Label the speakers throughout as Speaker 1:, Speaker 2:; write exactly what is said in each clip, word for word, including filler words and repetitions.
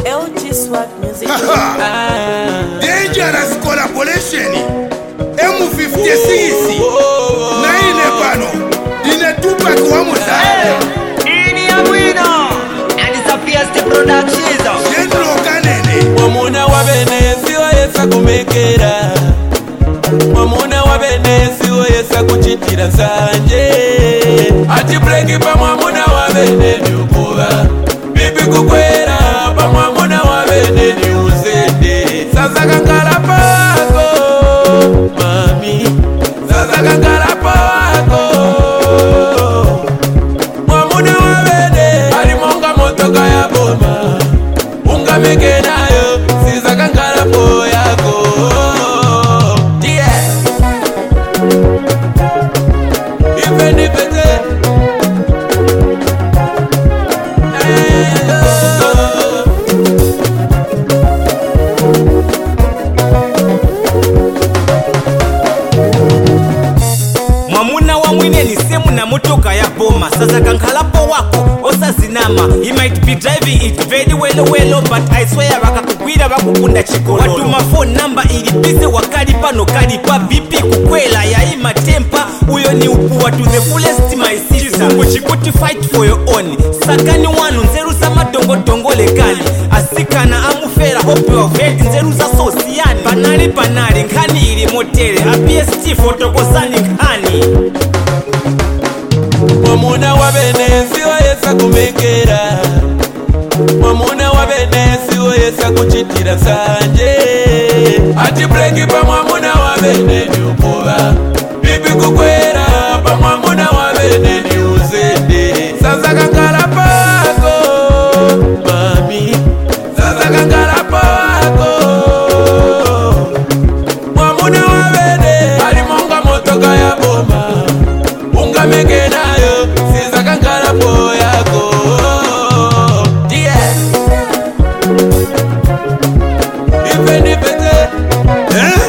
Speaker 1: L G Swag Music.
Speaker 2: Dangerous collaboration M fifty-six na ine pano inetupa kwa muzaya
Speaker 3: ini ya mwino and it's a Fiesta Productions
Speaker 2: Jendro kanene
Speaker 4: Wamuna wabenesi wayesa kumekera Wamuna wabenesi wayesa kuchitira sanje Ati breki pa mwamuna wabeneni ukuwa Bibi kukwera pa mwamuna wabeneni uzende Sasa kankala pako Mami Sasa kankala pako Mwamuna wabene Alimonga motoka ya boma Unga meke nayo Sisa kankala po yako Yeah Ife ni pete
Speaker 3: Mwamuna wa mwine ni semu na motoka ya boma. Sasa kankalapo wako osa zinama. He might be driving it very well well, but I swear baka kukwira bakukunda chikololo. Watu ma phone number ilipise wakali pano kalipa bipi kukwela ya ima tempa. Uyo ni ukuwa to the fullest my sister. Kuchikuti fight for your own. Sakani wanu nzeru sama dongo dongo lekali. Asikana amufera hope you have heard nzeru za sosiani. Panali panali nkani ili motere. A P S T photokosani nkani.
Speaker 4: Mwamuna wabenesi wayesa kumekera Mwamuna wabenesi wayesa kuchitira sanje Ati breki pa mwamuna wabeneni ukuwa Bibi kukwera pa mwamuna wabeneni uzende Sasa kankala pako Mami Sasa kankala pako Mwamuna wabene Alimonga motoka ya boma Unga meke nayo Sisa kankala po yako Yeah Ife ni pete
Speaker 2: Eh?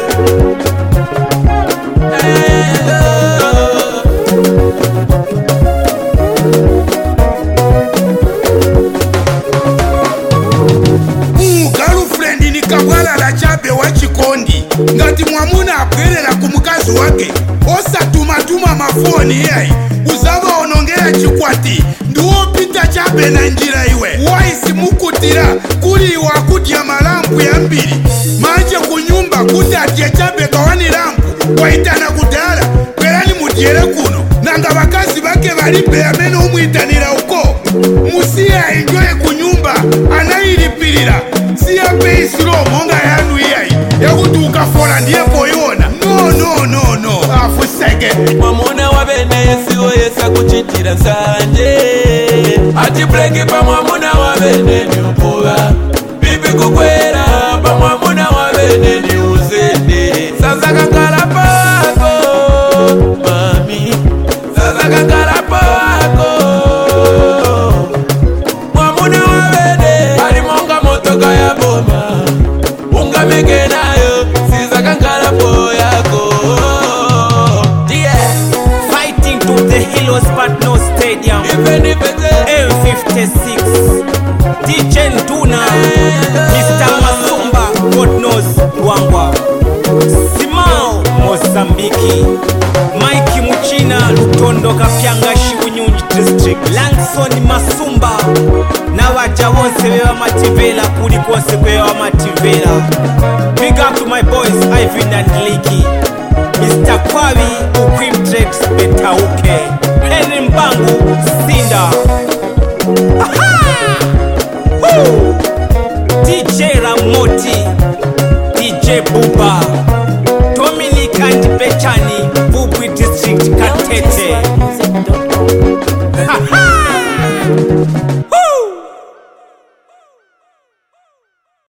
Speaker 2: Mu girlfriend ni kabwala la chabe wa chikondi ngati mwamuna apwerera kumukazi wake osa tumatuma mafoni yai uzaba onongera chikwati ndiwo pita chabe na njira iwe waisi mukutira kuli wakudya malampu ya mbili manje kunyumba kuti atye chabe kawani lampu waitana kudala kwerani mudyere kuno nanga bakazi bake balibe amene umwitanira uko musiya enjoye kunyumba anayilipilira siya peisilo monga yanu iyayi yakuti ukafola ndiye poyona no no no no afusege
Speaker 4: Mwamuna wabenesi wayesa kuchitira sanje Ati breki pa mwamuna wabeneni ukuwa Bibi kukwera pa mwamuna wabeneni uzende Sasa kankala pako Mami Sasa kankala pako Mwamuna wabene Alimonga motoka ya boma Unga meke nayo Sisa kankala po yako Yeah
Speaker 3: Fighting to the hills but no stadium.
Speaker 4: Ife ni pete
Speaker 3: M fifty-six D J Nduna Mister Masumba God knows Wangwa Simao Mozambiki Mike Muchina Lutondo Kapyanga Shibunyunji District Langson Masumba na waja wonse wewa mativela kuli konse kwewa mativela. Big up to my boys Ivan and Liki Mister Kwawi Ukwimtrex Betauke Henry Mbangu Sinda Aha! Woo! D J Ramoti D J Buba